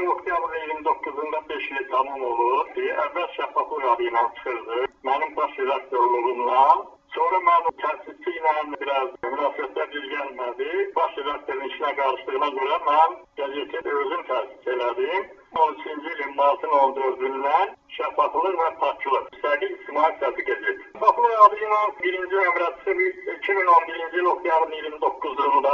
oktyabrın 29'unda 5 il tamam olur. Əvvəl şəffaflıq adı ilə çıxırdı. Mənim baş redaktorluğumla. Sonra mən təsisçi ilə biraz münasibətlər düz gəlmədi. Baş redaktorun işinə qarışdığına görə mən qəzeti özüm təsis elədim. 13-cü ilin martın 14-dən şəffaflıq və paklıq müstəqil ictimai siyasi qəzet. Şəffaflıq adı ilə birinci nömrəsi 2011-ci il oktyabrın 29-unda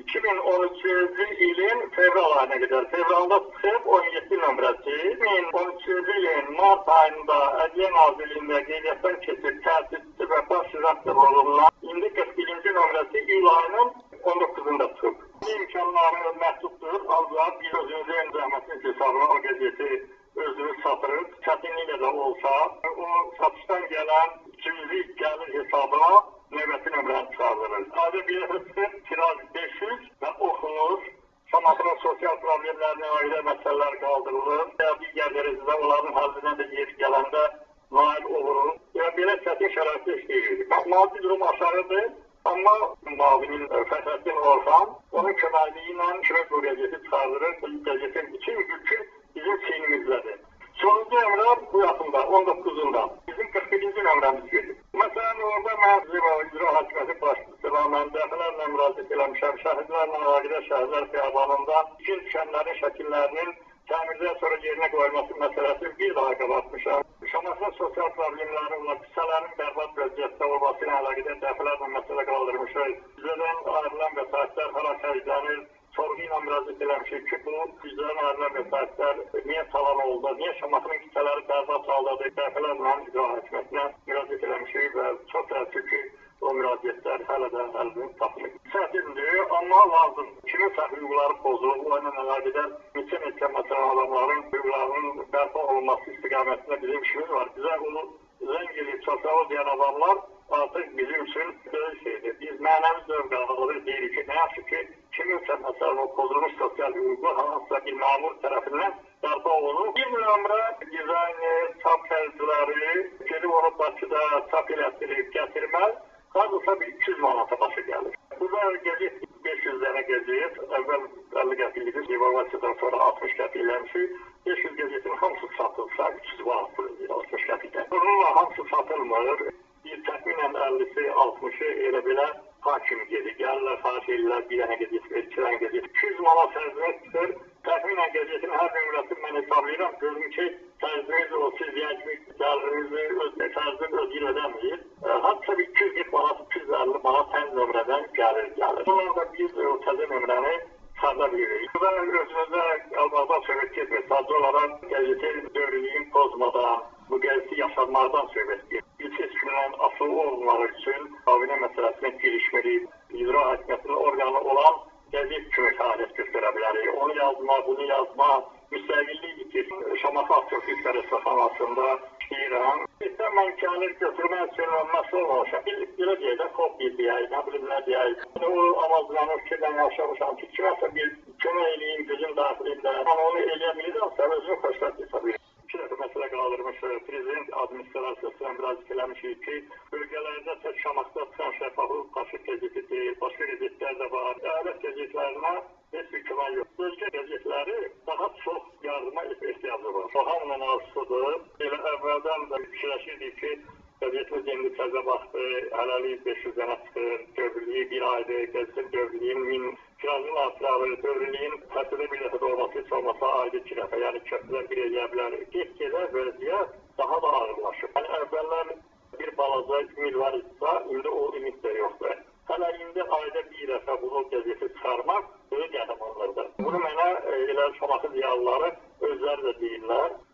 2013-cü ilin fevral ayına qədər. Fevralda çıxıb 17 nömrəsi. 2013-cü ilin mart ayında Ədliyyə Nazirliyində qeydiyyatdan keçib təsisçi və baş redaktorluğundan indi 41-ci nömrəsi iyul ayının 19-unda çıxıb. İmkanları məhduddur, ancaq biz özümüzün zəhmətin hesabına o qəzeti özümüz satırıq. Çətinliklə də olsa, o satışdan gələn cüzi gəlir hesabına növbəti nömrəni çıxardırır. Ayrıca bir hısır, tiraj 500 və oxunur. Şamaxının sosial problemlərinə ayrı məsələlər qaldırılır. Ya digər dərəcədə onların həllinə də yer gələndə nail oluruq. Belə çətin şəraitdə işləyirik. Maddi durum aşağıdır. Amma müavinin Fəxrəddin Orxan onun köməkliyi ilə kimi bu qəzeti çıxardırır. Bu qəzetin bütün yükü bizim çiynimizdədir. Sonuncu nömrə bu yaxında, 19-unda. Bizim 41-ci nömrəmiz gedir. Məsələn, orada mən icra hakimiyyəti başçısına mən dəfələrlə müraciət eləmişəm. Şəhidlərlə əlaqədar şəhidlər xiyabanında ikin düşənlərin şəkillərinin təmirdən sonra yerinə qoyulması məsələsi bir daha qabatmışam. Şamaxının sosial problemləri olan küçələrin bərbad vəziyyətdə olması ilə əlaqədar dəfələrlə məsələ qaldırmışıq. Bizdən ayrılan vəsaitlər hara xərclənir? Sorğu ilə müraciət eləmişik ki, bu bizdən ayrılan vəsaitlər niyə talan oldu? Niyə Şamaxının küçələri bərbad haldadır? Dəfələrlə icra hakimiyyətinə müraciət eləmişik və çox təəssüf ki, o müraciətlər hələ də əlini tapmır. Çətindir, amma lazım. Kiminsə hüquqları pozulub, o ilə əlaqədar neçə məsələn adamların hüquqlarının bərpa olunması istiqamətində bizim işimiz var. Bizə onu zəng edib çatsalı deyən adamlar artıq bizim üçün böyle şeydir. Biz mənəvi zövq alırıq, deyirik ki, nə yaxşı ki, kiminsə məsələn o pozulmuş sosial hüququ hansısa bir məmur tərəfindən bərpa olunur. Bir nömrə dizayner, çap xərcləri, gedib onu Bakıda çap elətdirib gətirməz. Hardasa bir 200 manata başa gəlir. Burada qəzet 500 dənə qəzet, əvvəl 50 qəpiklidir, devalvasiyadan sonra 60 qəpikləmişik. 500 qəzetin hamısı satılsa 300 manat pulundur, 60 qəpikdən. Bununla hamısı satılmır. Bir təxminən 50-si, 60-ı elə belə hakim gedir. Gəlirlər, xahiş edirlər, bir dənə qəzet verir, 2 dənə qəzet. 200 manat xərcmək çıxır. Təxminən qəzetin hər nömrəsini mən hesablayıram. Görürüm ki, xərciniz o siz deyən kimi gəlirinizi xərcini özgür ödəməyir. Hatta bir 240 manat, 250 manat hər nömrədən gəlir. Bunlar da biz o təzə nömrəni çıxarda bilirik. Burada özünüzdə qalmaqdan söhbət getmir. Sadəcə olaraq qəzetin dövrlüyün pozmadan, bu qəzeti yaşanmaqdan söhbət gedir. Bir seçkindən asılı olmaları üçün müavinə məsələsinə girişmirik. İcra hakimiyyətinin orqanı olan qəzet kimi fəaliyyət göstərə bilərik. Onu yazma, bunu yazma, müstəqillik itir. Şamaxı Astrofizika Rəsəxanasında işləyirəm. İstər mən gəlir götürmək üçün olmazsa olmamışam. Belə deyək də, kopya deyək, nə bilim nə deyək. O amazlanır ki, mən yaşamışam ki, kiməsə bir kömək eləyim gözün daxilində. Mən onu eləyə bilirəmsə, özünü xoşbəxt hesab edirəm. 2 dəfə məsələ qaldırmışıq. Prezident administrasiyasına müraciət eləmişik ki, bölgələrdə tək Şamaxıda çıxan şəffaflıq paşıq qəzeti deyil, başqa qəzetlər də var. Əyalət qəzetlərinə heç bir kömək yox. Bölgə qəzetləri daha çox yardıma ehtiyacı var. O hamının arzusıdır. Elə əvvəldən də fikirləşirdik ki, qəzetimiz indi təzə baxdı, hələlik 500 dənə çıxır, dövrlüyü bir aydır, qəzetin dövrlüyün 1000 tirajın artırarı, dövrlüyün həftədə bir dəfə də olması heç olmasa ayda 2 dəfə, yəni köprülər bir eləyə bilər. Get-gedə vəziyyət daha da ağırlaşır. Yəni əvvəllər bir balaca ümid var isə, indi o ümid də yoxdur. Hələ indi ayda bir dəfə bunu qəzeti çıxarmaq böyük qəhrəmanlıqdır. Bunu mənə elə Şamaxı ziyalıları özləri də deyirlər.